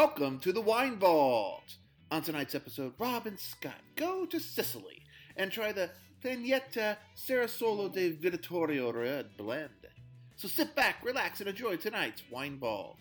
Welcome to the Wine Vault. On tonight's episode, Rob and Scott go to Sicily and try the Piagnetta Cerasolo de Vittorio Red Blend. So sit back, relax, and enjoy tonight's Wine Vault.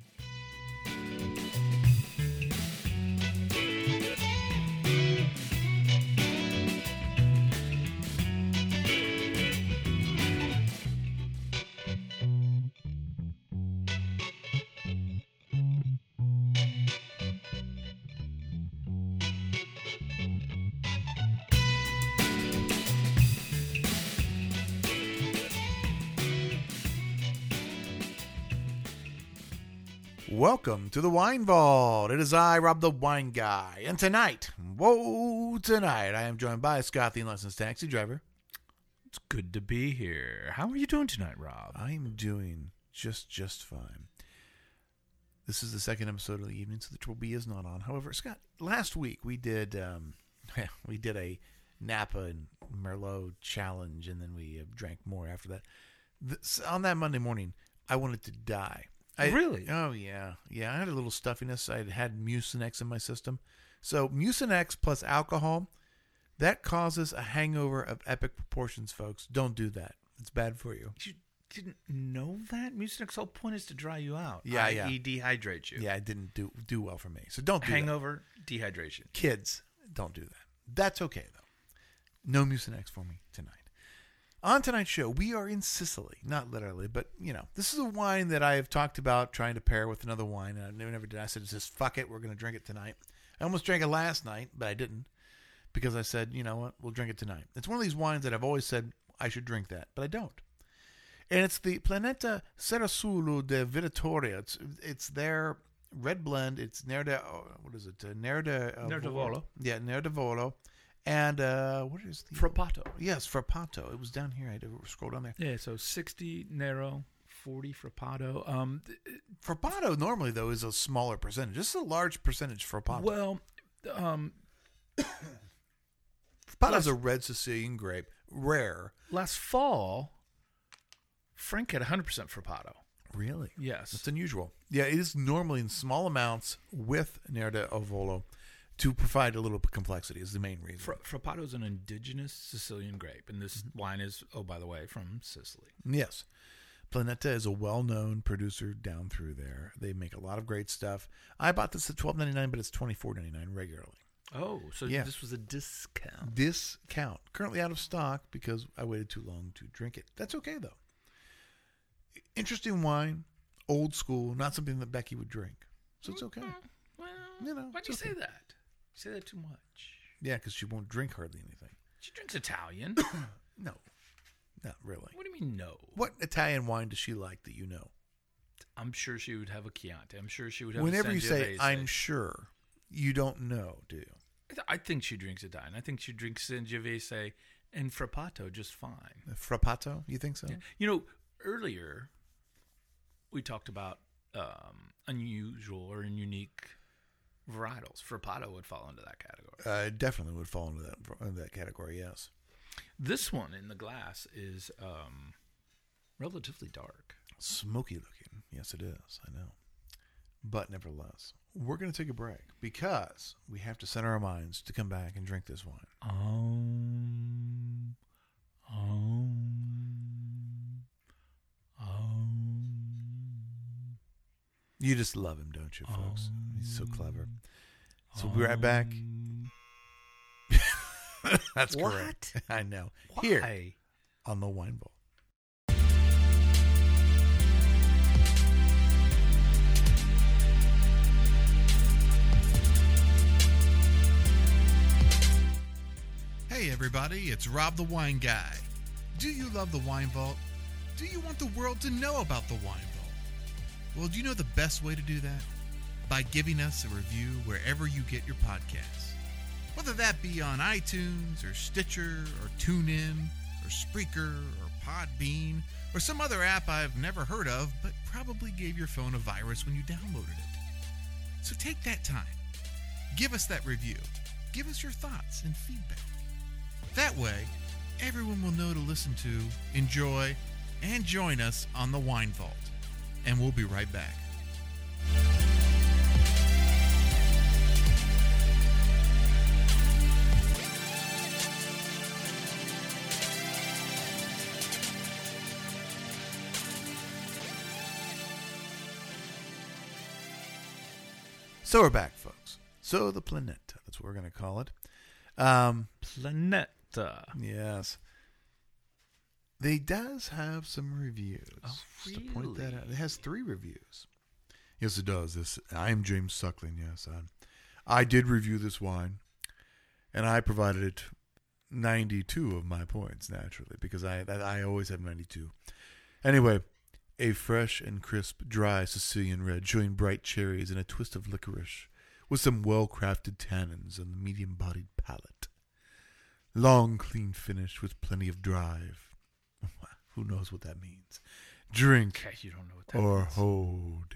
Welcome to the Wine Vault. It is I, Rob the Wine Guy. And tonight, I am joined by Scott, the unlicensed taxi driver. It's good to be here. How are you doing tonight, Rob? I'm doing just fine. This is the second episode of the evening, so the Triple B is not on. However, Scott, last week we did a Napa and Merlot challenge, and then we drank more after that. On that Monday morning, I wanted to die. Really? Oh, yeah. Yeah, I had a little stuffiness. I had Mucinex in my system. So Mucinex plus alcohol, that causes a hangover of epic proportions, folks. Don't do that. It's bad for you. You didn't know that? Mucinex, whole point is to dry you out. Yeah. i.e. dehydrate you. Yeah, it didn't do well for me. So don't do Hangover, dehydration. Kids, don't do that. That's okay, though. No Mucinex for me tonight. On tonight's show, we are in Sicily. Not literally, but, this is a wine that I have talked about trying to pair with another wine, and I never did. I said, just fuck it, we're going to drink it tonight. I almost drank it last night, but I didn't, because I said, you know what, we'll drink it tonight. It's one of these wines that I've always said I should drink that, but I don't. And it's the Piagnetta Cerasolo de Vittorio. It's their red blend. It's Nerdavolo. Yeah, Nerdavolo. And what is the... Frappato. Yes, Frappato. It was down here. I had to scroll down there. Yeah, so 60 Nero, 40 Frappato. Frappato normally, though, is a smaller percentage. This is a large percentage Frappato. Well, Frappato is a red Sicilian grape. Rare. last fall, Frank had 100% Frappato. Really? Yes. That's unusual. Yeah, it is normally in small amounts with Nerdavolo to provide a little complexity is the main reason. Frappato is an indigenous Sicilian grape, and this wine is, by the way, from Sicily. Yes. Piagnetta is a well-known producer down through there. They make a lot of great stuff. I bought this at $12.99, but it's $24.99 regularly. Oh, so Yeah. This was a discount. Discount. Currently out of stock because I waited too long to drink it. That's okay, though. Interesting wine, old school, not something that Becky would drink. So it's okay. Well, why do you say that? You say that too much. Yeah, because she won't drink hardly anything. She drinks Italian. No, not really. What do you mean, no? What Italian wine does she like that you know? I'm sure she would have a Chianti. I'm sure she would have Whenever a you say, Sangiovese. I'm sure, you don't know, do you? I think she drinks Italian. I think she drinks Sangiovese and Frappato just fine. Frappato, you think so? Yeah. Earlier we talked about unusual or unique varietals. Frappato would fall into that category. Definitely would fall into that category, yes. This one in the glass is relatively dark. Smoky looking. Yes, it is. I know. But nevertheless, we're going to take a break because we have to center our minds to come back and drink this wine. You just love him, don't you, folks? He's so clever. So we'll be right back. That's correct. I know. Why? Here on the Wine Vault. Hey everybody, it's Rob the Wine Guy. Do you love the Wine Vault? Do you want the world to know about the Wine Vault? Well, do you know the best way to do that? By giving us a review wherever you get your podcasts. Whether that be on iTunes or Stitcher or TuneIn or Spreaker or Podbean or some other app I've never heard of but probably gave your phone a virus when you downloaded it. So take that time. Give us that review. Give us your thoughts and feedback. That way, everyone will know to listen to, enjoy, and join us on the Wine Vault. And we'll be right back. So we're back, folks. So the Planeta, that's what we're going to call it. Planeta. Yes. They does have some reviews. Oh, Just to point that really? out. It has 3 reviews. Yes, it does. I am James Suckling, yes. I did review this wine, and I provided it 92 of my points, naturally, because I always have 92. Anyway, a fresh and crisp, dry Sicilian red, showing bright cherries and a twist of licorice, with some well-crafted tannins on the medium-bodied palate. Long, clean finish with plenty of drive. Who knows what that means? Drink Okay, you don't know what that or means. hold.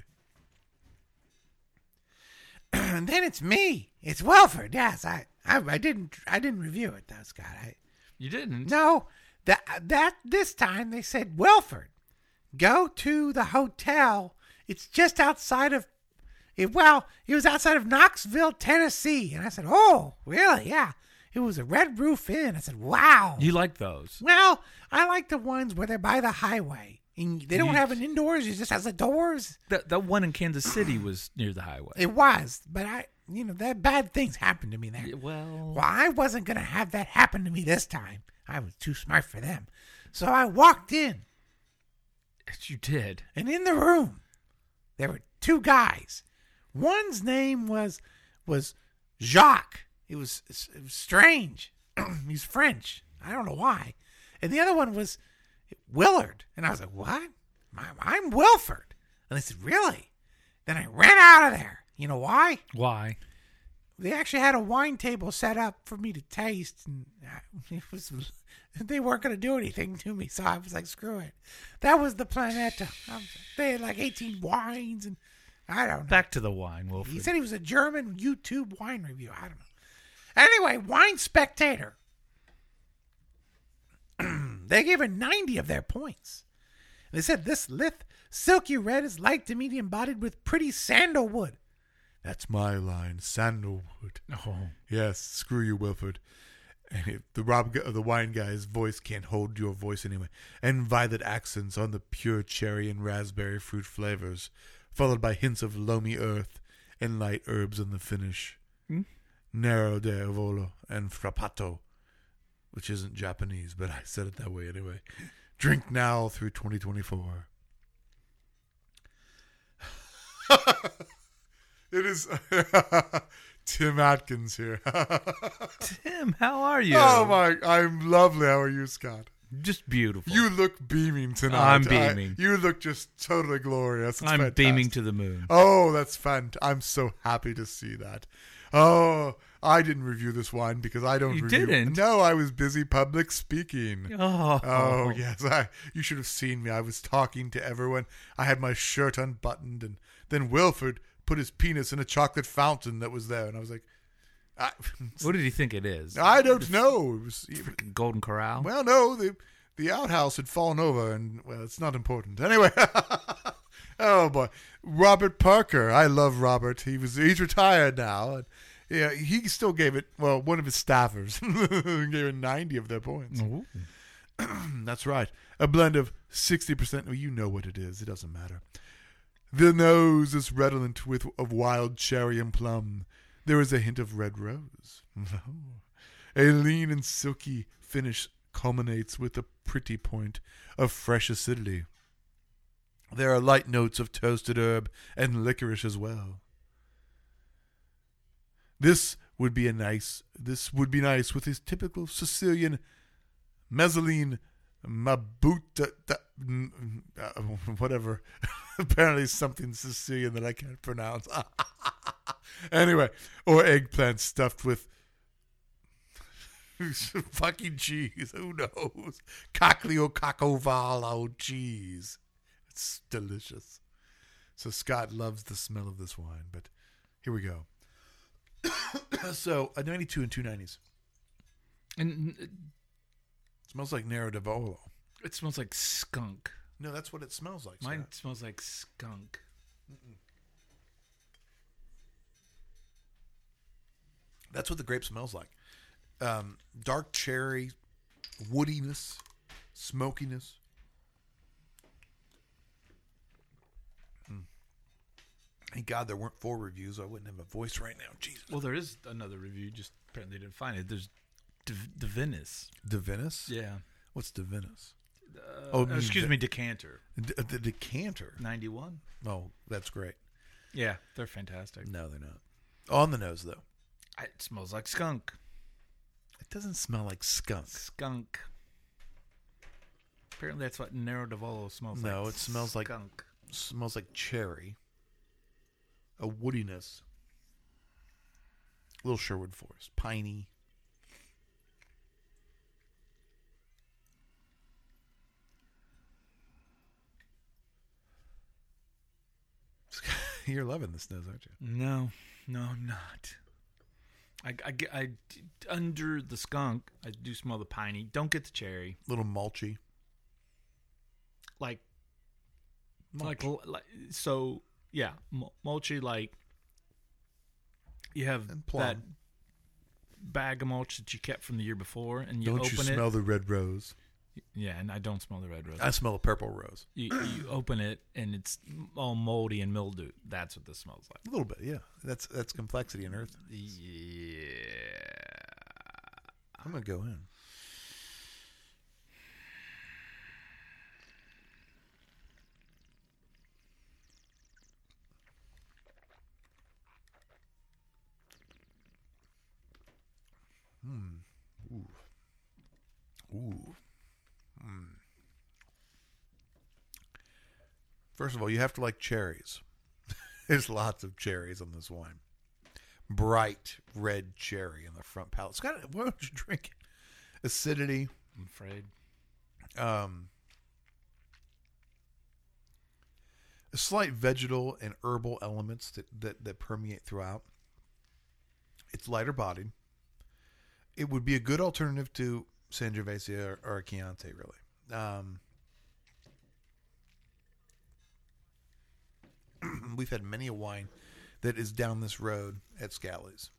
And then it's me. It's Wilford. Yes, I didn't review it though, Scott. You didn't? No, that this time they said Wilford, go to the hotel. It's just outside of it. Well, it was outside of Knoxville, Tennessee, and I said, "Oh, really? Yeah." It was a Red Roof Inn. I said, "Wow." You like those? Well, I like the ones where they're by the highway. And they don't have an indoors. It just has the doors. That one in Kansas City was near the highway. It was, but that bad things happened to me there. Well, Well, I wasn't going to have that happen to me this time. I was too smart for them. So I walked in, you did. and in the room, there were 2 guys. One's name was Jacques. It was strange. He's French. I don't know why. And the other one was Willard. And I was like, what? I'm Wilford. And they said, really? Then I ran out of there. You know why? Why? They actually had a wine table set up for me to taste, and they weren't going to do anything to me, so I was like, screw it. That was the Planeta. They had like 18 wines, and I don't know. Back to the wine, Wilfred. He said he was a German YouTube wine review. I don't know. Anyway, Wine Spectator. They gave it 90 of their points. They said this lithe, silky red is light to medium bodied with pretty sandalwood. That's my line, sandalwood. Oh. Yes, screw you, Wilford. And the wine guy's voice can't hold your voice anyway. And violet accents on the pure cherry and raspberry fruit flavors, followed by hints of loamy earth and light herbs on the finish. Nero de Volo and Frappato, which isn't Japanese, but I said it that way anyway. Drink now through 2024. It is Tim Atkins here. Tim, how are you? Oh my, I'm lovely. How are you, Scott? Just beautiful. You look beaming tonight. I'm beaming. You look just totally glorious. It's I'm fantastic. beaming to the moon. Oh, that's fun. I'm so happy to see that. Oh, I didn't review this wine because I don't You review. didn't? No, I was busy public speaking. Oh, Yes. You should have seen me. I was talking to everyone. I had my shirt unbuttoned, and then Wilford put his penis in a chocolate fountain that was there, and I was like, What did he think it is? I don't know. It was Freaking Golden Corral? well, no, the outhouse had fallen over, and well, it's not important. Anyway, oh boy, Robert Parker. I love Robert. He's retired now. And yeah, he still gave it. Well, one of his staffers gave it 90 of their points. Ooh. That's right, a blend of 60%. Well, you know what it is. It doesn't matter. The nose is redolent of wild cherry and plum. There is a hint of red rose. A lean and silky finish culminates with a pretty point of fresh acidity. There are light notes of toasted herb and licorice as well. This would be nice with his typical Sicilian mezzaline mabuta, whatever. Apparently something Sicilian that I can't pronounce. Anyway, or eggplant stuffed with fucking cheese. Who knows? Cacciocavallo cheese. It's delicious. So Scott loves the smell of this wine, but here we go. So a 92 and 290s. And Smells like Nero d'Avolo. it smells like skunk. No, that's what it smells like. Mine Scott. smells like skunk. That's what the grape smells like. Dark cherry, woodiness, smokiness. Thank God there weren't 4 reviews. I wouldn't have a voice right now. Jesus. Well, there is another review. Just apparently didn't find it. There's Divinus. Divinus? Yeah. What's Divinus? Excuse me, Decanter. The Decanter. 91. Oh, that's great. Yeah, they're fantastic. No, they're not. On the nose, though. It smells like skunk. It doesn't smell like skunk. Skunk. Apparently, that's what Nero Davolo smells like. No, it smells like skunk. Smells like cherry. A woodiness. Little Sherwood Forest. Piney. You're loving this nose, aren't you? No, I'm not. I under the skunk, I do smell the piney. Don't get the cherry. Little mulchy. Like so, yeah, mulchy. Like you have And plum. that bag of mulch that you kept from the year before, and you Don't open you it. smell the red rose? Yeah, and I don't smell the red rose. I smell a purple rose. You open it and it's all moldy and mildew. That's what this smells like. A little bit, yeah. That's complexity and earth. Yeah. I'm gonna go in. Ooh. First of all, you have to like cherries. There's lots of cherries on this wine. Bright red cherry in the front palate. Scott, why don't you drink it? Acidity. I'm afraid. A slight vegetal and herbal elements that permeate throughout. It's lighter bodied. It would be a good alternative to Sangiovese or Chianti, really. We've had many a wine that is down this road at Scally's.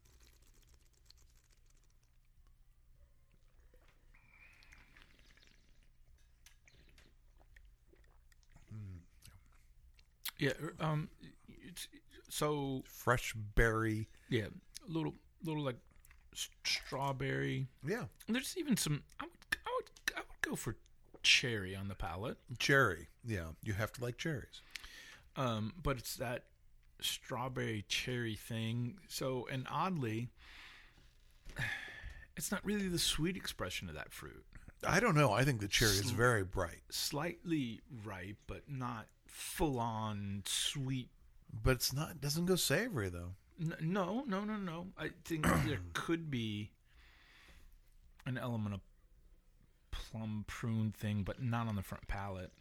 Yeah. So Fresh berry. yeah, little like strawberry. Yeah. There's even some. I would go for cherry on the palate. Cherry. Yeah. You have to like cherries. But it's that strawberry cherry thing. So, and oddly, it's not really the sweet expression of that fruit. I don't know. I think the cherry is very bright. Slightly ripe, but not full on sweet. But it's not. It doesn't go savory though. No. I think there could be an element of plum prune thing, but not on the front palate.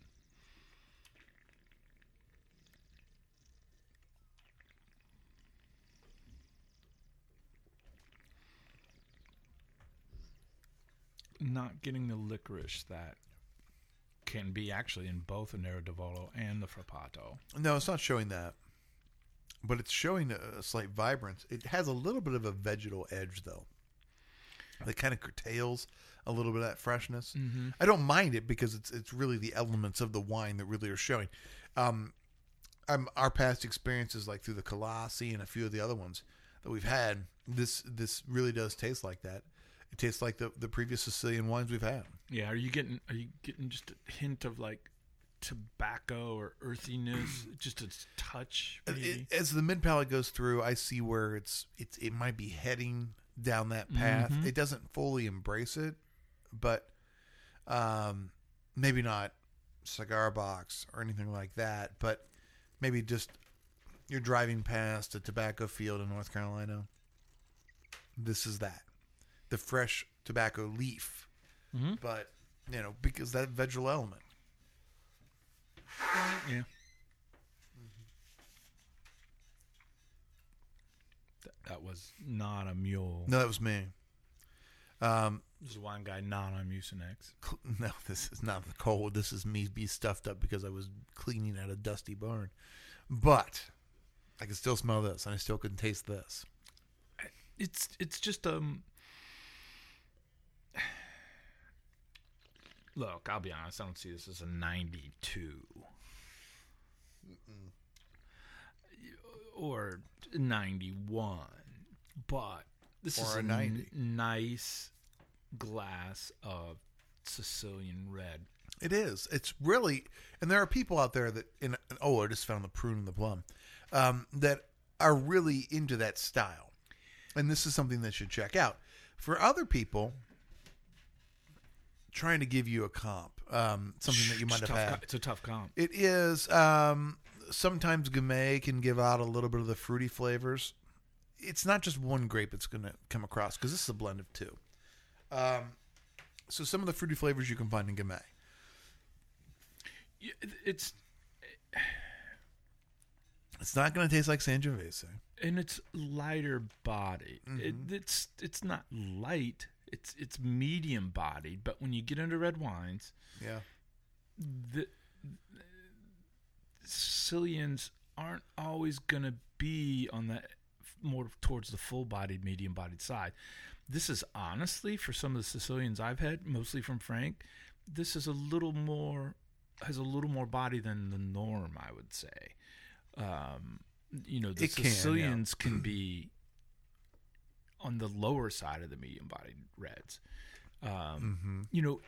Not getting the licorice that can be actually in both the Nero Davolo and the Frappato. No, it's not showing that. But it's showing a slight vibrance. It has a little bit of a vegetal edge, though. That kind of curtails a little bit of that freshness. Mm-hmm. I don't mind it because it's really the elements of the wine that really are showing. Our past experiences, like through the Colossi and a few of the other ones that we've had, this really does taste like that. It tastes like the previous Sicilian wines we've had. Yeah, are you getting just a hint of like tobacco or earthiness, just a touch maybe? As the mid palate goes through, I see where it might be heading down that path. Mm-hmm. It doesn't fully embrace it, but maybe not cigar box or anything like that, but maybe just you're driving past a tobacco field in North Carolina. This is that. The fresh tobacco leaf, but because that vegetal element. Yeah. That was not a mule. No, that was me. This is one guy not on Mucinex. No, this is not the cold. This is me be stuffed up because I was cleaning out a dusty barn. But I can still smell this, and I still can taste this. It's just Look, I'll be honest. I don't see this as a 92. 91, but this Or is a a 90. nice glass of Sicilian red. It is. It's really, and there are people out there that I just found the prune and the plum, that are really into that style, and this is something they should check out. For other people, trying to give you a comp, something that you might have had. It's a tough comp. It is. Sometimes Gamay can give out a little bit of the fruity flavors. It's not just one grape it's going to come across, because this is a blend of two. So some of the fruity flavors you can find in Gamay. It's not going to taste like Sangiovese. and it's lighter bodied. Mm-hmm. It's not light. It's medium bodied. But when you get into red wines, Yeah. the Sicilians aren't always going to be on that more towards the full-bodied, medium-bodied side. This is honestly, for some of the Sicilians I've had, mostly from Frank, this is has a little more body than the norm, I would say. The Sicilians can be on the lower side of the medium-bodied reds. On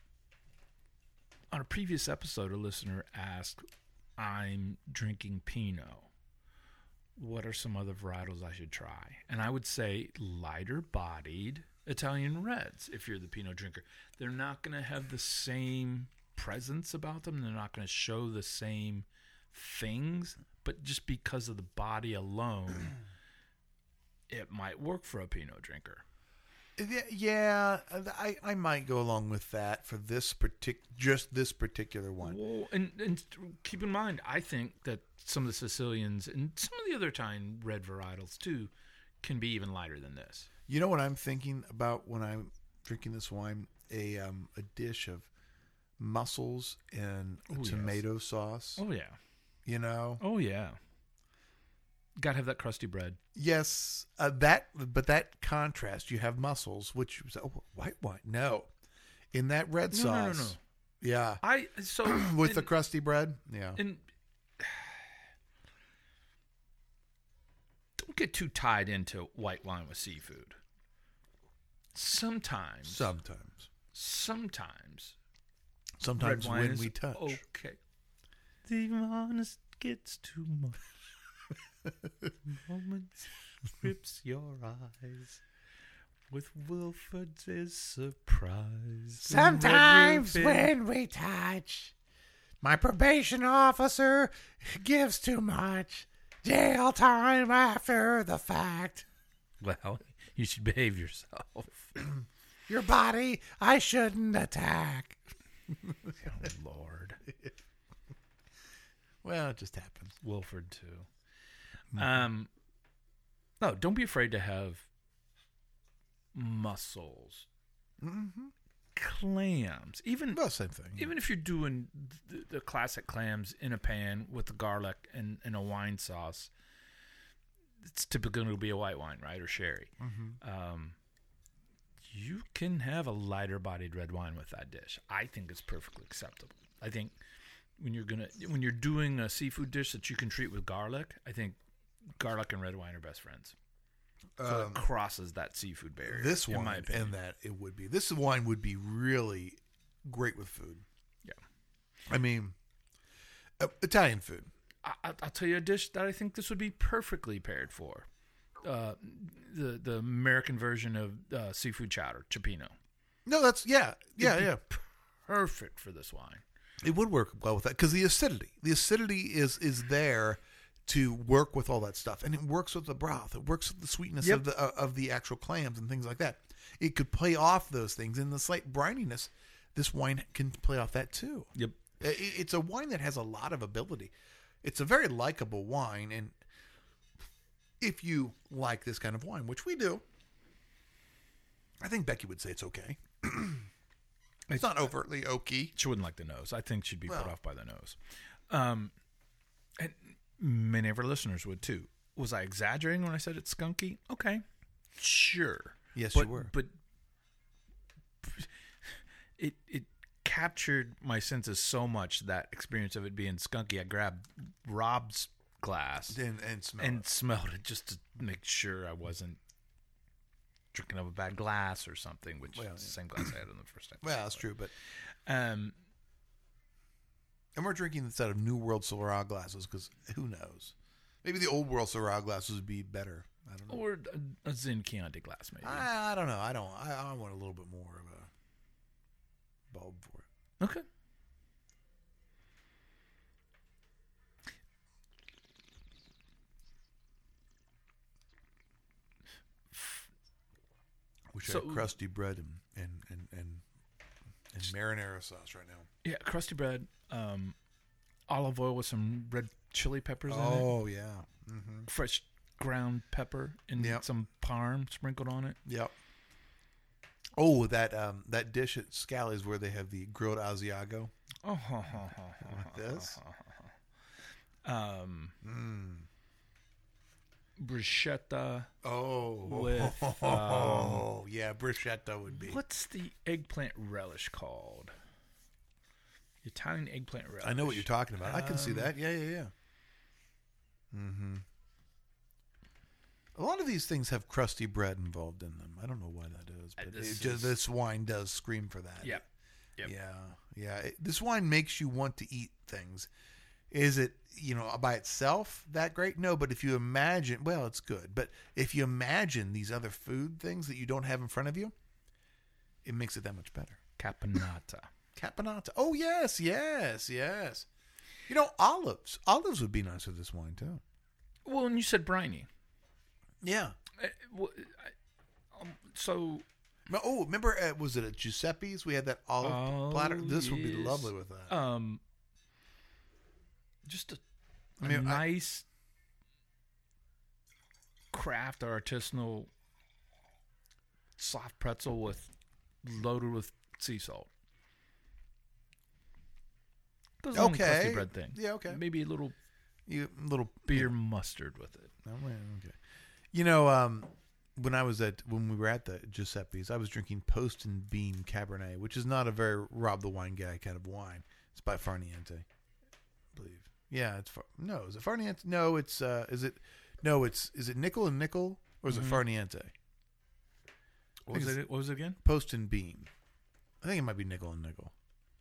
a previous episode, a listener asked, I'm drinking Pinot. What are some other varietals I should try? And I would say lighter-bodied Italian reds, if you're the Pinot drinker. They're not going to have the same presence about them. They're not going to show the same things. But just because of the body alone, it might work for a Pinot drinker. Yeah, I might go along with that for this this particular one. Well, and keep in mind, I think that some of the Sicilians and some of the other Italian red varietals too can be even lighter than this. You know what I'm thinking about when I'm drinking this wine? A dish of mussels and tomato sauce. Oh yeah. You know? Oh yeah. Got to have that crusty bread. Yes, but that contrast, you have mussels, which white wine. No, in that red sauce. No. Yeah, With the crusty bread. Yeah, and don't get too tied into white wine with seafood. Sometimes red wine when is we touch. Okay. The honest gets too much. Moments grips your eyes with Wilford's surprise. Sometimes when we touch, my probation officer gives too much jail time after the fact. Well, you should behave yourself. Your body I shouldn't attack. Oh, Lord. Well, it just happens. Wilford, too. No, don't be afraid to have mussels, clams, even Same thing. even if you're doing the classic clams in a pan with the garlic and a wine sauce. It's typically going to be a white wine, right, or sherry. You can have a lighter-bodied red wine with that dish. I think it's perfectly acceptable. I think when you're doing a seafood dish that you can treat with garlic, I think garlic and red wine are best friends. So it crosses that seafood barrier. This in wine my opinion. and that it would be. This wine would be really great with food. Yeah. I mean, Italian food. I'll tell you a dish that I think this would be perfectly paired for. The American version of seafood chowder, cioppino. No, that's yeah. Perfect for this wine. It would work well with that because the acidity is there to work with all that stuff, and it works with the broth. It works with the sweetness of the actual clams and things like that. It could play off those things, and the slight brininess. This wine can play off that too. Yep. It's a wine that has a lot of ability. It's a very likable wine, and if you like this kind of wine, which we do, I think Becky would say it's okay. It's not overtly oaky. She wouldn't like the nose. I think she'd be put off by the nose. And many of our listeners would too. Was I exaggerating when I said it's skunky? Okay. Sure. Yes, you were. But it captured my senses so much, that experience of it being skunky. I grabbed Rob's glass and smell and it. smelled it just to make sure I wasn't drinking out of a bad glass or something, which is the same glass I had on the first time. Well, that's true, but Um, and we're drinking this out of New World Syrah glasses because who knows? Maybe the Old World Syrah glasses would be better. I don't know. or a Zin Chianti glass, maybe. I don't know. I want a little bit more of a bulb for it. Okay. Wish I So- had crusty bread and marinara sauce right now. Yeah, crusty bread, olive oil with some red chili peppers in it, Oh yeah. Mm-hmm. fresh ground pepper, and Yep. some parm sprinkled on it. Yep. Oh, that dish at Scally's where they have the grilled Asiago. Oh, this? Bruschetta. Oh, With, yeah, bruschetta would be. What's the eggplant relish called? Italian eggplant relish. I know what you're talking about. I can see that. Yeah. Mm-hmm. A lot of these things have crusty bread involved in them. I don't know why that is, but this wine does scream for that. Yep. Yeah. This wine makes you want to eat things. Is it, by itself that great? No, but if you imagine, well, it's good. But if you imagine these other food things that you don't have in front of you, it makes it that much better. Caponata. Caponata. Oh, yes. Olives. Olives would be nice with this wine, too. Well, and you said briny. Yeah. So, Oh, remember, was it at Giuseppe's? We had that olive platter. This would be yes. lovely with that. Just a I mean, nice craft or artisanal soft pretzel loaded with sea salt. Goes along with crusty bread thing. Yeah, okay. Maybe a little Little beer mustard with it. Oh, man, okay. When we were at the Giuseppe's, I was drinking Post and Beam Cabernet, which is not a very Rob the Wine Guy kind of wine. It's by Farniente, I believe. Yeah, is it Farniente? No, is it Nickel and Nickel, or is it Farniente? What was it again? Post and Beam. I think it might be Nickel and Nickel.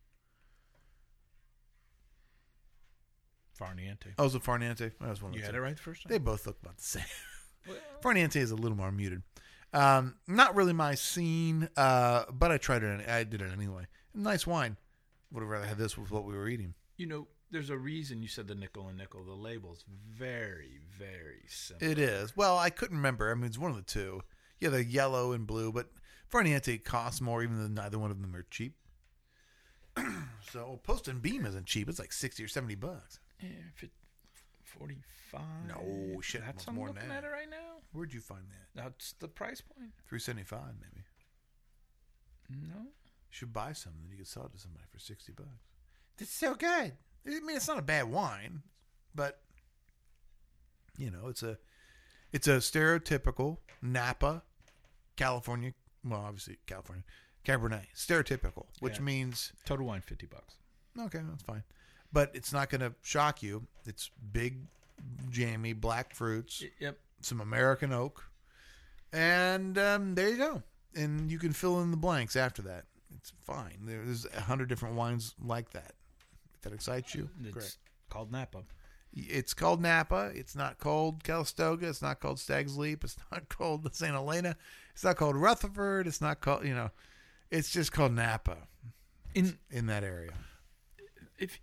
Farniente. Oh, is it Farniente? That was one of You the had two. it right the first time? They both look about the same. Farniente is a little more muted. Not really my scene, but I tried it. I did it anyway. Nice wine. Would have rather had this with what we were eating. There's a reason you said the nickel and nickel. The label's very, very simple. It is. Well, I couldn't remember. I mean, it's one of the two. Yeah, the yellow and blue, but Farniente costs more, even though neither one of them are cheap. So Post and Beam isn't cheap. It's like $60 or $70. Yeah, 45. No, shit, That's almost more I'm than looking that. at it right now. Where'd you find that? That's the price point. $3.75 maybe. No. You should buy some, and then you could sell it to somebody for $60. It's so good. I mean, it's not a bad wine, but it's a stereotypical Napa, California. Well, obviously California Cabernet, stereotypical, which means Total wine, $50. okay, that's fine. But it's not going to shock you. It's big, jammy black fruits, Yep. some American oak, and there you go. And you can fill in the blanks after that. It's fine. There's 100 different wines like that. If that excites you, It's great. called Napa. It's called Napa. It's not called Calistoga. It's not called Stag's Leap. It's not called St. Helena. It's not called Rutherford. It's not called, it's just called Napa in that area. If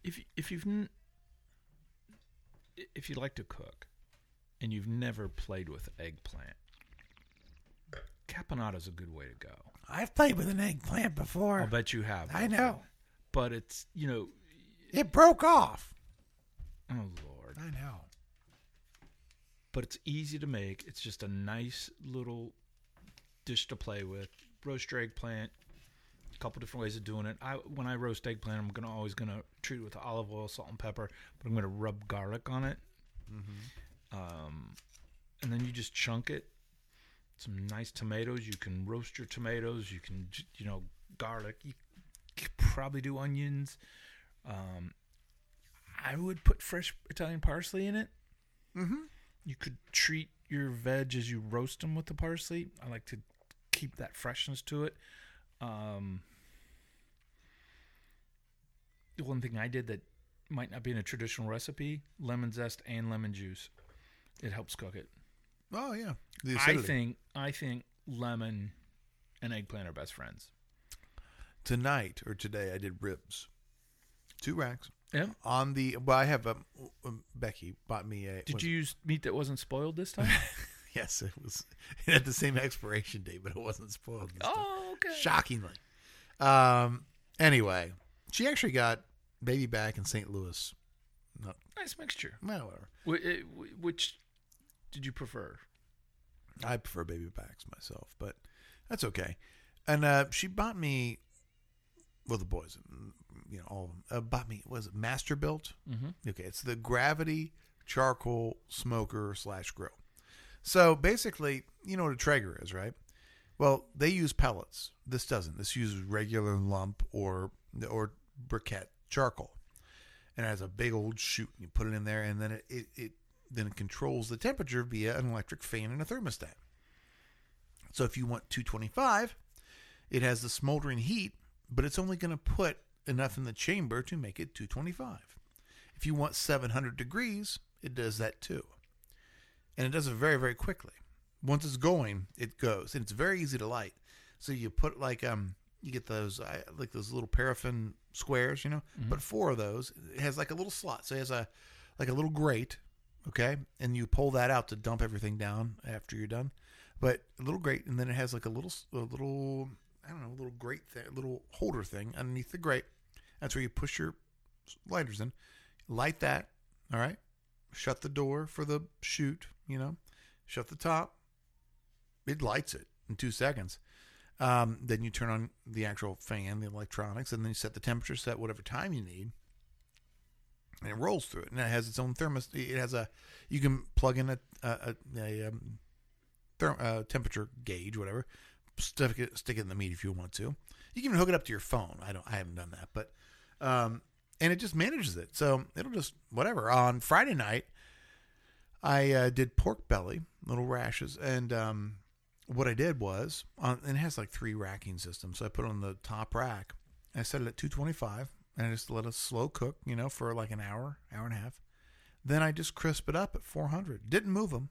you like to cook and you've never played with eggplant, caponata is a good way to go. I've played with an eggplant before. I'll bet you have. I know. But it's, It broke off. oh Lord. I know. But it's easy to make. It's just a nice little dish to play with. Roast your eggplant. A couple different ways of doing it. When I roast eggplant, I'm always gonna treat it with olive oil, salt, and pepper. But I'm gonna rub garlic on it. And then you just chunk it. Some nice tomatoes. You can roast your tomatoes. You can, garlic. You could probably do onions. I would put fresh Italian parsley in it. Mm-hmm. You could treat your veg as you roast them with the parsley. I like to keep that freshness to it. The one thing I did that might not be in a traditional recipe, lemon zest and lemon juice. It helps cook it. Oh yeah, the I acidity. think lemon and eggplant are best friends. Tonight or today I did ribs, 2 racks. Yeah. I have Becky bought me a. Did you use meat that wasn't spoiled this time? Yes, it was. It had the same expiration date, but it wasn't spoiled. This time. Oh, okay. Shockingly. Anyway, she actually got baby back in St. Louis. Nice mixture. Well, whatever. Which did you prefer? I prefer baby backs myself, but that's okay. And she bought me, well, the boys, all of them, bought me, was it Masterbuilt? Mm-hmm. Okay, it's the Gravity Charcoal Smoker / Grill. So basically, you know what a Traeger is, right? Well, they use pellets. This doesn't. This uses regular lump or briquette charcoal. And it has a big old chute. You put it in there, and then it controls the temperature via an electric fan and a thermostat. So if you want 225, it has the smoldering heat, but it's only going to put enough in the chamber to make it 225. If you want 700 degrees, it does that too. And it does it very, very quickly. Once it's going, it goes. And it's very easy to light. So you put you get those those little paraffin squares, Mm-hmm. But 4 of those. It has like a little slot. So it has a little grate, okay? And you pull that out to dump everything down after you're done. But a little grate, and then it has like a little grate thing, a little holder thing underneath the grate. That's where you push your lighters in. Light that, all right? Shut the door for the chute, Shut the top. It lights it in 2 seconds. Then you turn on the actual fan, the electronics, and then you set the temperature, set whatever time you need, and it rolls through it. And it has its own thermostat. You can plug in a temperature gauge, whatever. Stick it in the meat if you want to. You can even hook it up to your phone. I haven't done that, but and it just manages it. So it'll just whatever. On Friday night, I did pork belly, little rashes, and what I did was, and it has like 3 racking systems. So I put it on the top rack. I set it at 225, and I just let it slow cook, for like an hour and a half. Then I just crisp it up at 400. Didn't move them,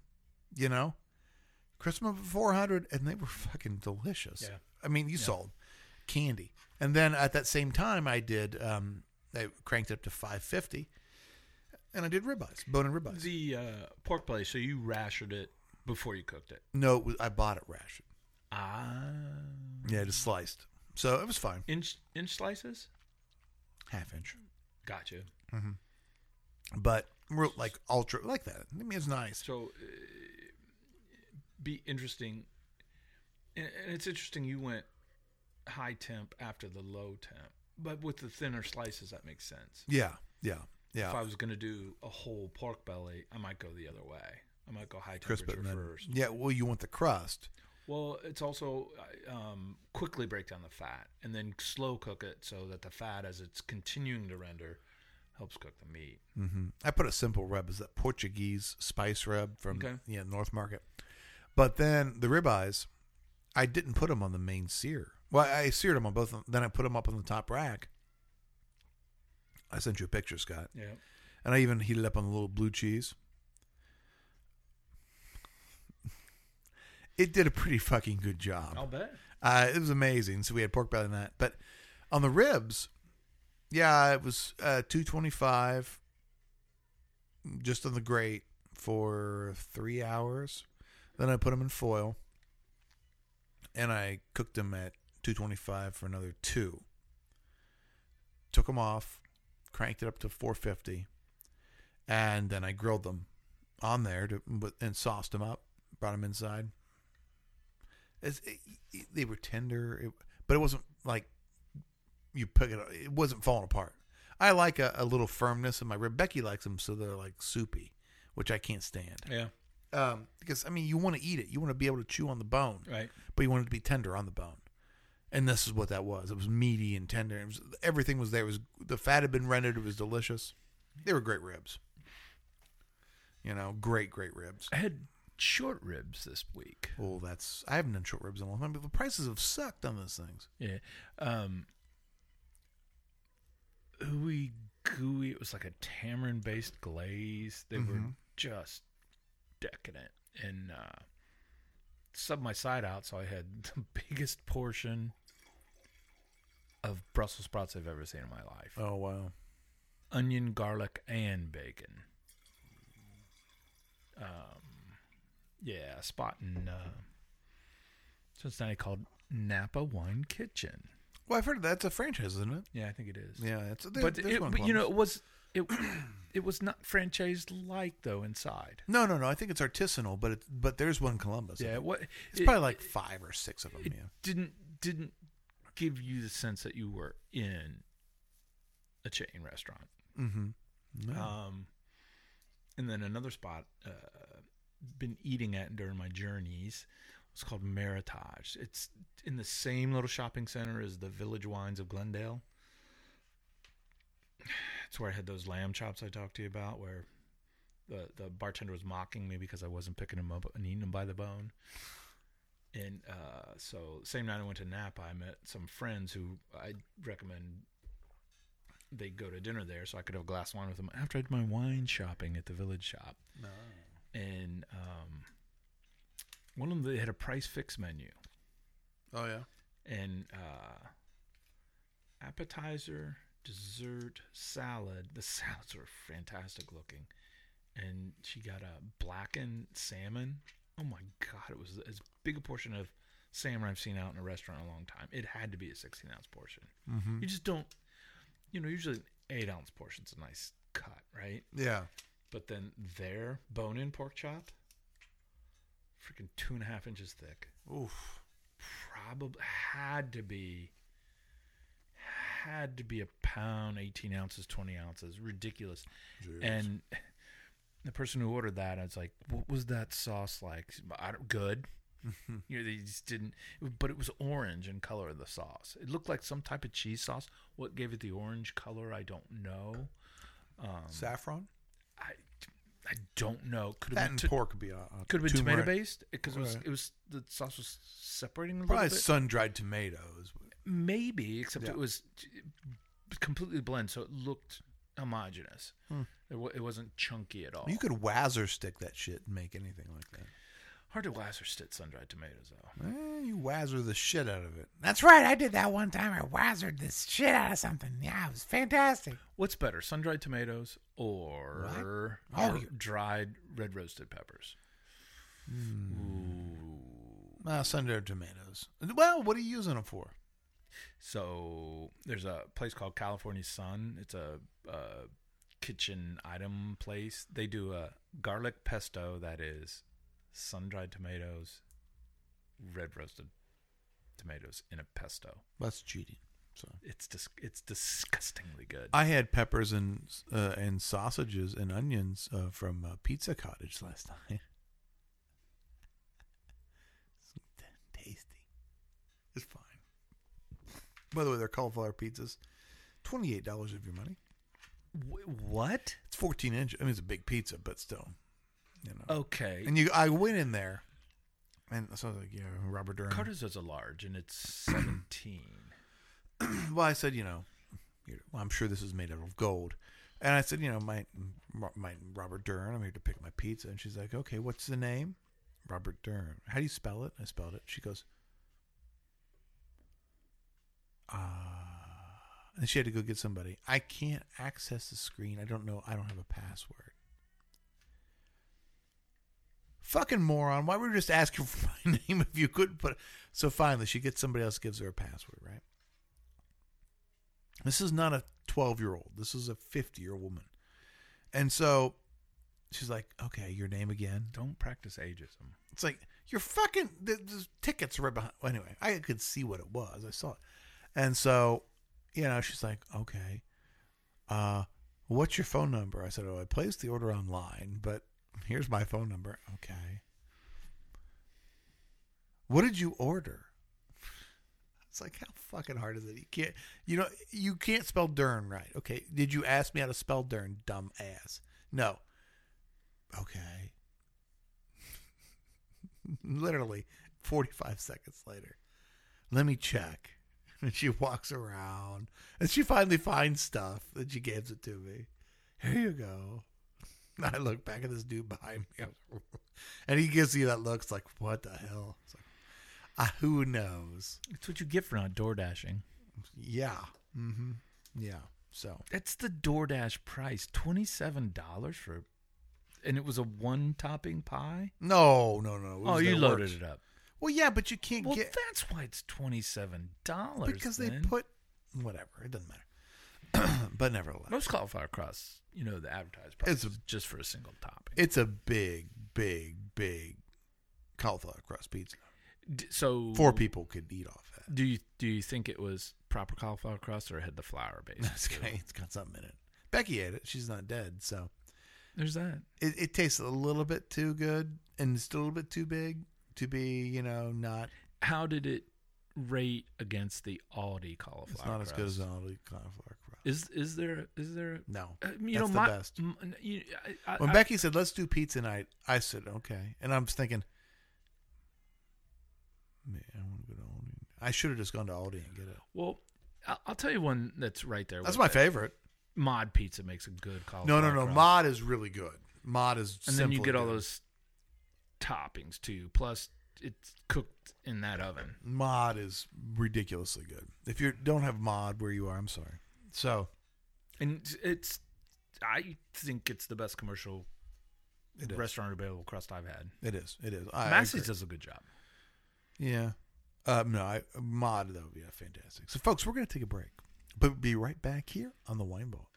Crisp them up at 400, and they were fucking delicious. Yeah. I mean, you saw them. Candy. And then at that same time, I did, I cranked it up to 550, and I did ribeyes, bone-in ribeyes. The pork belly, so you rashered it before you cooked it? No, I bought it rationed. Ah. Yeah, just sliced. So it was fine. Inch slices? Half inch. Gotcha. Mm-hmm. But we're like ultra, like that. I mean, it's nice. So, be interesting. And it's interesting you went high temp after the low temp. But with the thinner slices, that makes sense. Yeah. If I was going to do a whole pork belly, I might go the other way. I might go high Crisp temperature it and then, first. Yeah, well, you want the crust. Well, it's also quickly break down the fat and then slow cook it so that the fat, as it's continuing to render, helps cook the meat. Mm-hmm. I put a simple rub. Is that Portuguese spice rub from Okay. North Market. But then the ribeyes, I didn't put them on the main sear. Well, I seared them on both. Then I put them up on the top rack. I sent you a picture, Scott. Yeah. And I even heated up on the little blue cheese. It did a pretty fucking good job. I'll bet. It was amazing. So we had pork belly in that. But on the ribs, yeah, it was 225 just on the grate for 3 hours. Then I put them in foil. And I cooked them at 225 for another 2. Took them off, cranked it up to 450, and then I grilled them on there and sauced them up, brought them inside. They were tender, but it wasn't like you pick it up. It wasn't falling apart. I like a little firmness in my rib. Becky likes them so they're like soupy, which I can't stand. Yeah. Because, I mean, you want to eat it. You want to be able to chew on the bone. Right. But you want it to be tender on the bone. And this is what that was. It was meaty and tender. Everything was there. The fat had been rendered. It was delicious. They were great ribs. Great ribs. I had short ribs this week. Oh, I haven't done short ribs in a long time, but the prices have sucked on those things. Yeah. Ooey gooey. It was like a tamarind-based glaze. They were just decadent. And subbed my side out, so I had the biggest portion of Brussels sprouts I've ever seen in my life. Oh, wow. Onion, garlic, and bacon. A spot in Cincinnati called Napa Wine Kitchen. Well, I've heard that's a franchise, isn't it? Yeah, I think it is. Yeah, But it was not franchised like though inside. No. I think it's artisanal, but there's one in Columbus. Yeah, it's probably like 5 or 6 of them. Didn't give you the sense that you were in a chain restaurant. Mm-hmm. No. And then another spot been eating at during my journeys was called Meritage. It's in the same little shopping center as the Village Wines of Glendale. It's where I had those lamb chops I talked to you about, where the bartender was mocking me because I wasn't picking them up and eating them by the bone. And so same night I went to Napa, I met some friends who I recommend they go to dinner there so I could have a glass of wine with them after I did my wine shopping at the Village Shop. No. And one of them, they had a price fix menu. Oh, yeah. And appetizer, dessert, salad. The salads were fantastic looking. And she got a blackened salmon. Oh, my God. It was as big a portion of salmon I've seen out in a restaurant in a long time. It had to be a 16-ounce portion. Mm-hmm. You just don't, usually an 8-ounce portion's a nice cut, right? Yeah. But then their bone-in pork chop, freaking 2.5 inches thick. Oof. Probably had to be a pound, 18 ounces, 20 ounces. Ridiculous. Jeez. And the person who ordered that, I was like, what was that sauce like? Good. They just didn't, but it was orange in color of the sauce. It looked like some type of cheese sauce. What gave it the orange color, I don't know. Saffron? I don't know. Could That have and pork could be could have been turmeric. tomato based because Right. it was the sauce was separating a little Probably bit. sun-dried tomatoes. Maybe, except Yeah. it was completely blend, so it looked homogenous. It wasn't chunky at all. You could wazzer stick that shit and make anything like that. Hard to wazzer stick sun-dried tomatoes, though. You wazzer the shit out of it. That's right. I did that one time. I wazzered this shit out of something. Yeah, it was fantastic. What's better, sun-dried tomatoes or dried red roasted peppers? Ooh. Sun-dried tomatoes. Well, what are you using them for? So there's a place called California Sun. It's a kitchen item place. They do a garlic pesto that is sun-dried tomatoes, red roasted tomatoes in a pesto. That's cheating. So It's disgustingly good. I had peppers and sausages and onions from Pizza Cottage last night. Tasty. It's fine. By the way, they're cauliflower pizzas. $28 of your money. What? It's 14 inch. I mean, it's a big pizza, but still, Okay. And I went in there, and so I was like, yeah, Robert Durham. Carter's is a large, and it's 17. Well, I said, I'm sure this is made out of gold. And I said, my Robert Dern, I'm here to pick my pizza. And she's like, okay, what's the name? Robert Dern. How do you spell it? I spelled it. She goes, and she had to go get somebody. I can't access the screen. I don't know. I don't have a password. Fucking moron. Why were you just asking for my name if you couldn't put it? So finally, she gets somebody else, gives her a password, right? This is not a 12-year-old. This is a 50-year-old woman. And so she's like, okay, your name again? Don't practice ageism. It's like, you're fucking, the tickets are right behind. Well, anyway, I could see what it was. I saw it. And so, she's like, okay, what's your phone number? I said, I placed the order online, but here's my phone number. Okay. What did you order? It's like, how fucking hard is it? You can't spell Dern right. Okay. Did you ask me how to spell Dern, dumb ass? No. Okay. Literally 45 seconds later. Let me check. And she walks around and she finally finds stuff and she gives it to me. Here you go. And I look back at this dude behind me and he gives you that look. It's like, what the hell? It's like, who knows? It's what you get for not door dashing. Yeah. Mm-hmm. Yeah. So That's the DoorDash price, $27 for, and it was a one-topping pie. no. It was You their loaded works. it up. Well, yeah, but you can't Well, get that's why it's $27. because they then. put whatever. It doesn't matter. But nevertheless, Most cauliflower crusts, the advertised price It's is just for a single topping. it's a big cauliflower crust pizza. So 4 people could eat off that. Do you think it was proper cauliflower crust or it had the flour base? It's got something in it. Becky ate it. She's not dead, so There's that. it tastes a little bit too good and it's a little bit too big to be, not. How did it rate against the Aldi cauliflower It's not crust? as good as Aldi cauliflower crust. Is there? No, That's the best. When Becky said, "Let's do pizza night," I said, "Okay," and I'm thinking, man, I want to go to Aldi. I should have just gone to Aldi and get it. Well, I'll tell you one that's right there. That's with my it. favorite. Mod Pizza makes a good cauliflower No. crust. Mod is really good. Mod is And then you simply get all good. those toppings too. Plus, it's cooked in that oven. Mod is ridiculously good. If you don't have Mod where you are, I'm sorry. So And I think it's the best commercial it is. restaurant available crust I've had. It is. I Massey's agree. does a good job. Yeah. Mod though, yeah, fantastic. So, folks, we're going to take a break, but we'll be right back here on the Wine Vault.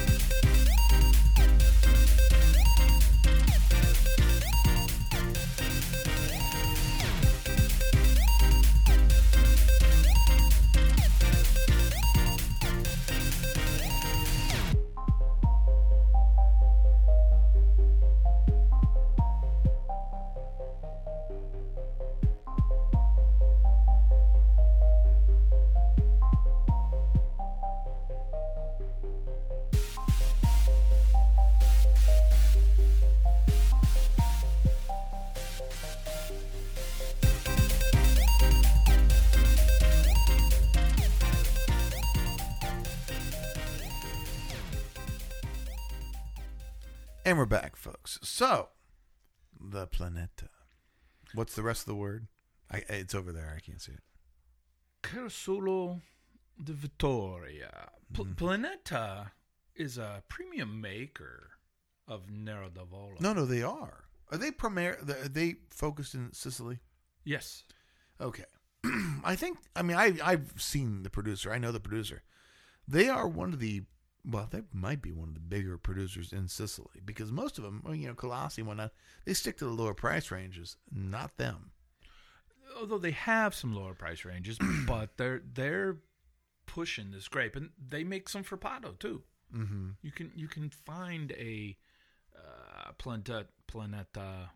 And we're back, folks. So, the Planeta. What's the rest of the word? It's over there. I can't see it. Carosello de Vittoria. Planeta is a premium maker of Nero d'Avola. No, they are. Are they focused in Sicily? Yes. Okay. I've seen the producer. I know the producer. They are they might be one of the bigger producers in Sicily because most of them, Colossi and whatnot, they stick to the lower price ranges. Not them. Although they have some lower price ranges, but they're pushing this grape, and they make some Frappato too. Mm-hmm. You can find a Planeta 100%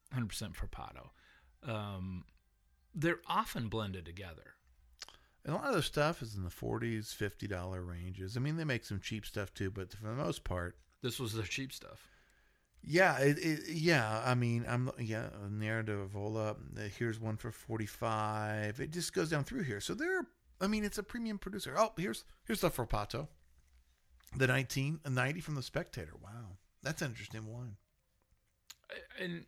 Frappato. They're often blended together. And a lot of their stuff is in the $40s, $50 ranges. I mean, they make some cheap stuff too, but for the most part, This was their cheap stuff. yeah, Nero d'Avola. Here's one for $45. It just goes down through here. So it's a premium producer. Oh, here's the Frappato, the 1990 from the Spectator. Wow, that's an interesting wine. And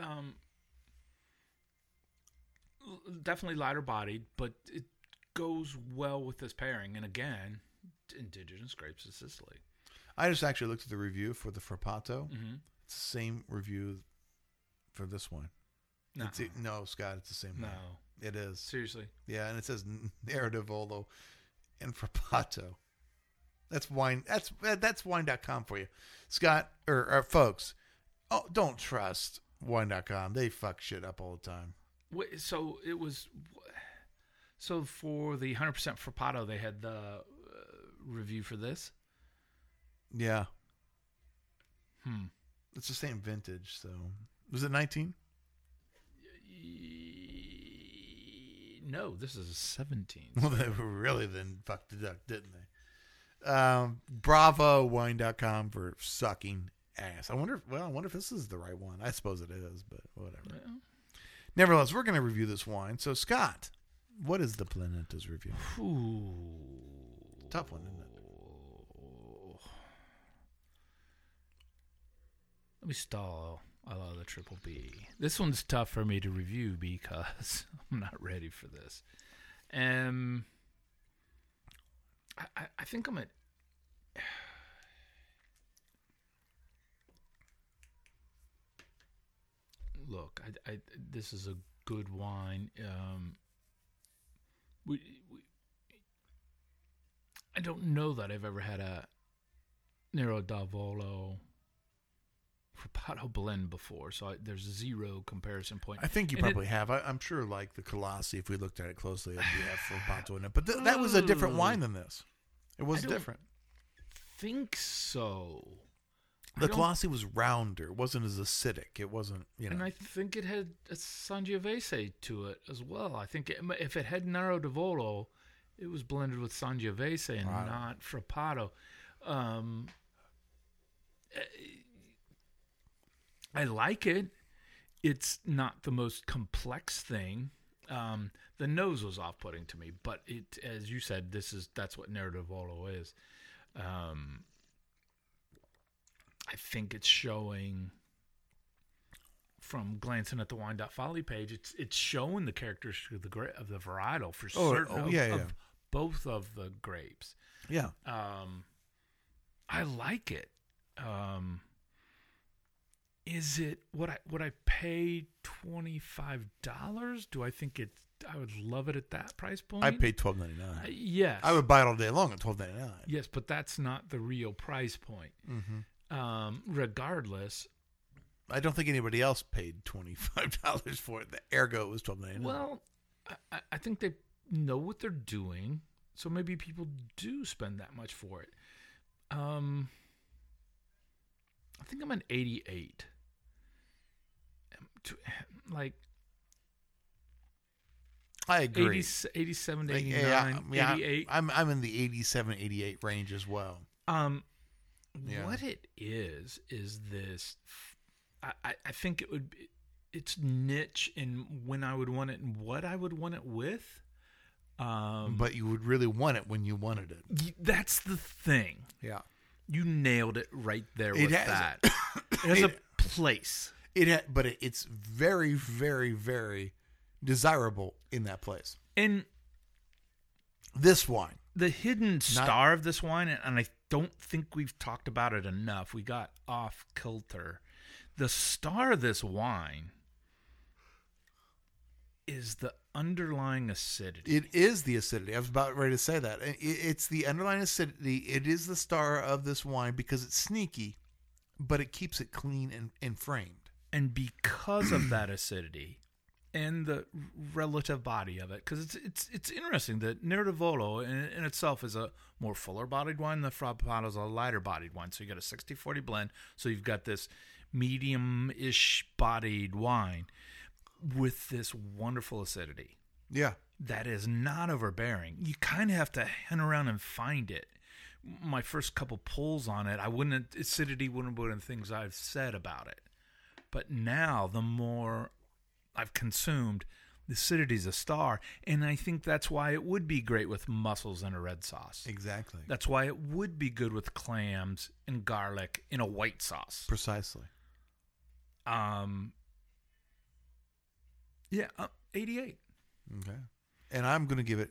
definitely lighter bodied, but it goes well with this pairing. And again, indigenous grapes of Sicily. I just actually looked at the review for the Frappato. Mm-hmm. It's the same review for this one. No, No, Scott, it's the same no, one. It is. seriously. Yeah, and it says Nero d'Avola and Frappato. That's wine. That's wine.com for you, Scott or folks. Oh, don't trust wine.com. They fuck shit up all the time. Wait, so it was. So for the 100% Frappato, they had the review for this. Yeah. It's the same vintage. So was it 19? No, this is a 17. Well, they really then fucked it up, didn't they? BravoWine.com for sucking ass. I wonder if this is the right one. I suppose it is, but whatever. Yeah. Nevertheless, we're going to review this wine. So, Scott, what is the Planetas review? Ooh. Tough one, isn't it? Let me stall the Triple B. This one's tough for me to review because I'm not ready for this. I think I'm at... Look, this is a good wine. I don't know that I've ever had a Nero d'Avolo Frappato blend before, so there's zero comparison point. I think you probably have. I'm sure, like the Colossi, if we looked at it closely, it'd have Frappato in it. But that was a different wine than this. It was different. Think so. The Colossi was rounder. It wasn't as acidic. It wasn't, And I think it had a Sangiovese to it as well. I think if it had Nero d'Avolo, it was blended with Sangiovese and not Frappato. I like it. It's not the most complex thing. The nose was off-putting to me, but it, as you said, that's what Nero d'Avolo is. I think it's showing, from glancing at the Wine.Folly page, it's showing the characteristics of the varietal for certain of both of the grapes. Yeah. I like it. Is it would I pay $25? Do I think I would love it at that price point? I paid $12.99. Yes. I would buy it all day long at $12.99. Yes, but that's not the real price point. Mm-hmm. Regardless, I don't think anybody else paid $25 for it. Ergo, it was $12.99. Well, I think they know what they're doing, so maybe people do spend that much for it. I think I'm at 88. Like, I agree. 87 to 89, 88. I'm in the 87, 88 range as well. What it is this, I think it would be, it's niche in when I would want it and what I would want it with. But you would really want it when you wanted it. That's the thing. Yeah. You nailed it right there with that. It has a place. But it's very, very, very desirable in that place. And this wine. The hidden star of this wine, and I don't think we've talked about it enough. We got off kilter. The star of this wine is the underlying acidity. It is the acidity. I was about ready to say that. It's the underlying acidity. It is the star of this wine because it's sneaky, but it keeps it clean and framed. And because of that acidity and the relative body of it, because it's interesting that Nero d'Avolo in itself is a more fuller-bodied wine. The Frappato is a lighter-bodied wine. So you got a 60-40 blend. So you've got this medium-ish bodied wine with this wonderful acidity. Yeah. That is not overbearing. You kind of have to hang around and find it. My first couple pulls on it, acidity wouldn't have been things I've said about it. But now, the more I've consumed, the acidity's a star. And I think that's why it would be great with mussels in a red sauce. Exactly. That's why it would be good with clams and garlic in a white sauce. Precisely. 88. Okay. And I'm going to give it...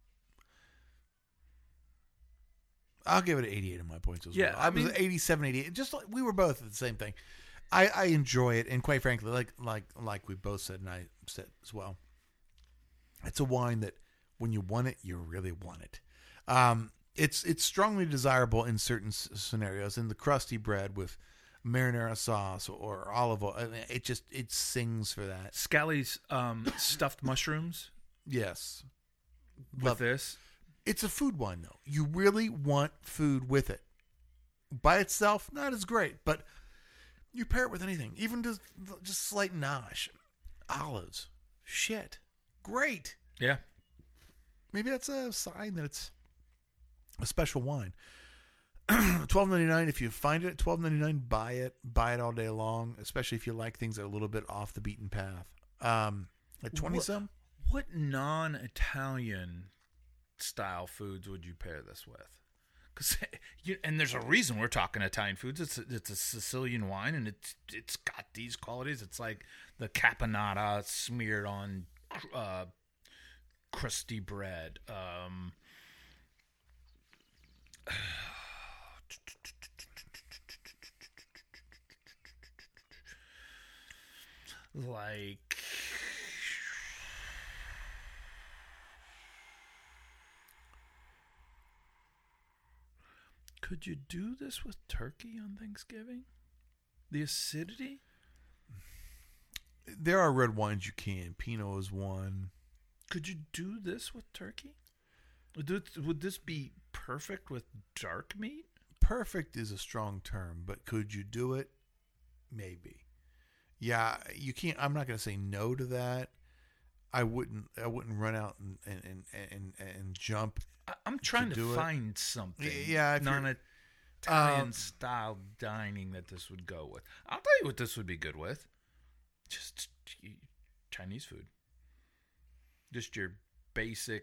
I'll give it an 88 in my points as well. I was 87, 88. Just like we were both at the same thing. I enjoy it, and quite frankly, like we both said, and I said as well, it's a wine that when you want it, you really want it. It's strongly desirable in certain scenarios. In the crusty bread with marinara sauce or olive oil, it sings for that. Scally's stuffed mushrooms. Yes, with this, it's a food wine though. You really want food with it. By itself, not as great, but you pair it with anything, even just slight nosh, olives, shit, great. Yeah, maybe that's a sign that it's a special wine. $12.99. If you find it at $12.99, buy it. Buy it all day long, especially if you like things that are a little bit off the beaten path. At 20 some. What non-Italian style foods would you pair this with? And there's a reason we're talking Italian foods. It's a Sicilian wine, and it's got these qualities. It's like the caponata smeared on crusty bread. Like, could you do this with turkey on Thanksgiving? The acidity? There are red wines you can. Pinot is one. Could you do this with turkey? Would this be perfect with dark meat? Perfect is a strong term, but could you do it? Maybe. Yeah, you can't. I'm not going to say no to that. I wouldn't run out and jump. I'm trying to do it. find something. Yeah, if you're- non-Italian style dining that this would go with. I'll tell you what this would be good with. Just Chinese food. Just your basic,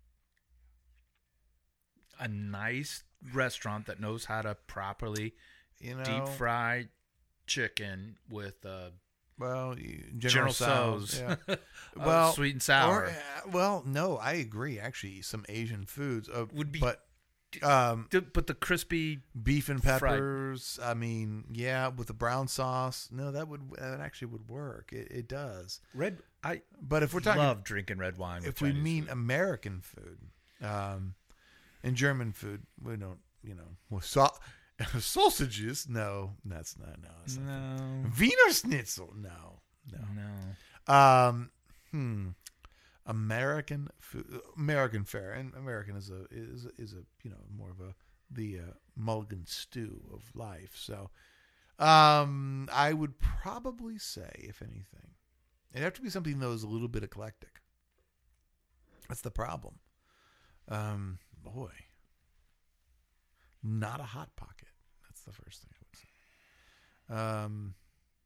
a nice restaurant that knows how to properly deep fry chicken with General Tso's. Yeah. Well, sweet and sour. No, I agree. Actually, some Asian foods Would be- but but the crispy beef and peppers. I mean, yeah, with the brown sauce. No, that actually would work. It does. red. I But if we're talking, love drinking red wine. With if we Chinese mean food. American food, and German food, we don't. With sausages. No, that's not. No, it's not. No, Wiener Schnitzel. No. American food, American fare, and American is a more of the Mulligan stew of life. So, I would probably say, if anything, it'd have to be something that was a little bit eclectic. That's the problem. Boy, not a Hot Pocket. That's the first thing I would say.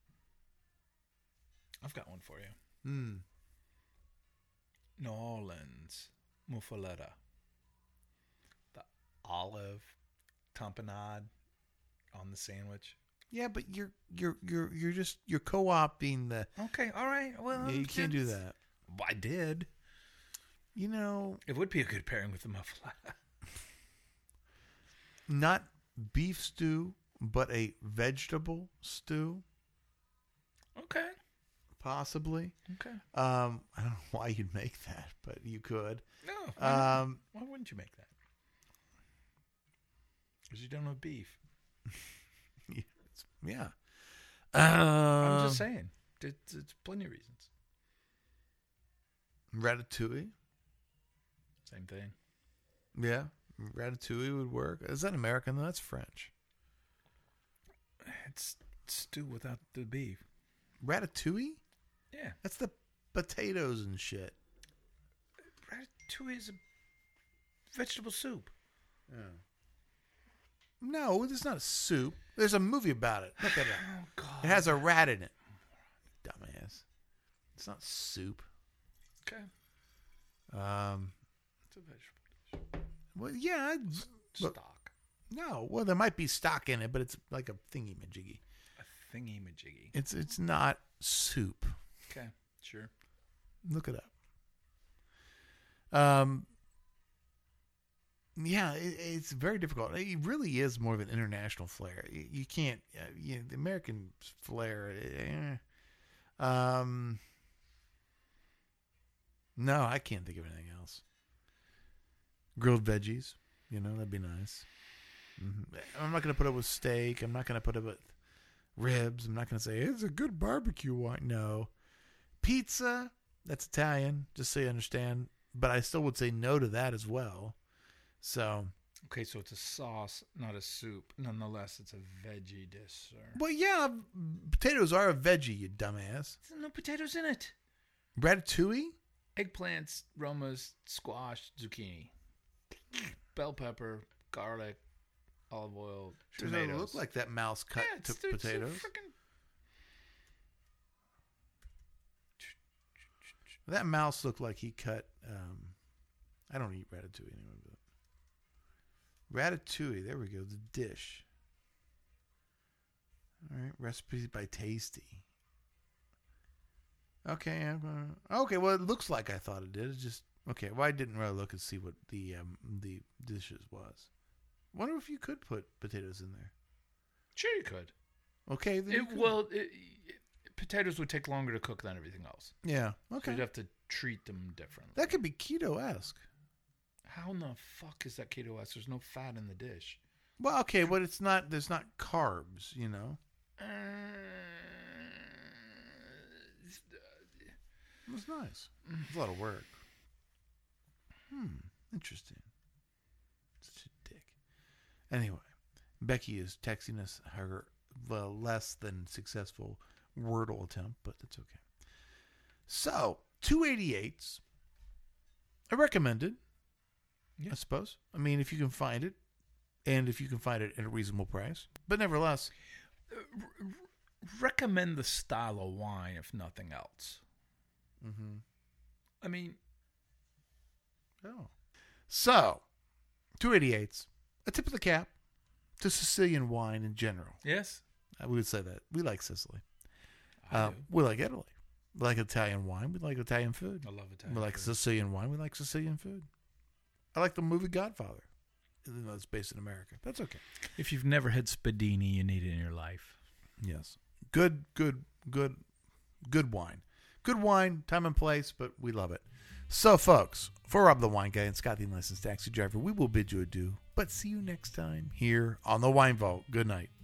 I've got one for you. New Orleans muffaletta. The olive tamponade on the sandwich. Yeah, but you're co-opting the. Okay, all right. Well, Yeah, you can't do that. I did. It would be a good pairing with the muffaletta. Not beef stew, but a vegetable stew, Okay. possibly. Okay. I don't know why you'd make that, but you could. No. Um, why wouldn't you make that? Because you don't have beef. yeah. I'm just saying. It's plenty of reasons. Ratatouille. Same thing. Yeah, ratatouille would work. Is that American? No, that's French. It's stew without the beef. Ratatouille? Yeah. That's the potatoes and shit. Ratatouille is a vegetable soup. No, it's not a soup. There's a movie about it. Look at it. Oh, God. It has a rat in it. Dumbass. It's not soup. Okay. It's a vegetable dish. Well, yeah. Look, Stock. no, well, there might be stock in it, but it's like a thingy-majiggy. A thingy-majiggy. It's not soup. Okay. Sure. Look it up. Yeah, it's very difficult. It really is more of an international flair. You can't, the American flair. No, I can't think of anything else. Grilled veggies, that'd be nice. I'm not going to put it with steak. I'm not going to put it with ribs. I'm not going to say it's a good barbecue wine. No. Pizza, that's Italian, just so you understand. But I still would say no to that as well. So. Okay, so it's a sauce, not a soup. Nonetheless, it's a veggie dish, sir. Well, yeah, potatoes are a veggie, you dumbass. There's no potatoes in it. Ratatouille? Eggplants, romas, squash, zucchini, bell pepper, garlic, olive oil, Sure tomatoes. doesn't look like that mouse cut Yeah, it's potatoes. That mouse looked like he cut. I don't eat ratatouille anyway. But ratatouille, there we go. The dish. All right, recipe by Tasty. Okay, okay. Well, it looks like I thought it did. It's just okay. Well, I didn't really look and see what the dishes was. Wonder if you could put potatoes in there. Sure, you could. Okay, then you could. Well, potatoes would take longer to cook than everything else. Yeah. So Okay. you'd have to treat them differently. That could be keto-esque. How in the fuck is that keto-esque? There's no fat in the dish. Well, okay, but it's not. There's not carbs. You know. It was nice. It's a lot of work. Interesting. Such a dick. Anyway, Becky is texting us her less than successful Wordle attempt, but it's okay. So, 288s. I recommend it. Yeah. I suppose. I mean, if you can find it, and if you can find it at a reasonable price. But nevertheless, Recommend the style of wine, if nothing else. mm-hmm. I mean, Oh. So, 288s. A tip of the cap to Sicilian wine in general. yes. We would say that. We like Sicily. I do. We like Italy. We like Italian wine. We like Italian food. I love Italian We like food. Sicilian wine. We like Sicilian food. I like the movie Godfather. Even though it's based in America. That's okay. If you've never had spadini, you need it in your life. Yes. Good wine. Good wine, time and place, but we love it. So, folks, for Rob the Wine Guy and Scott the Unlicensed Taxi Driver, we will bid you adieu, but see you next time here on the Wine Vault. Good night.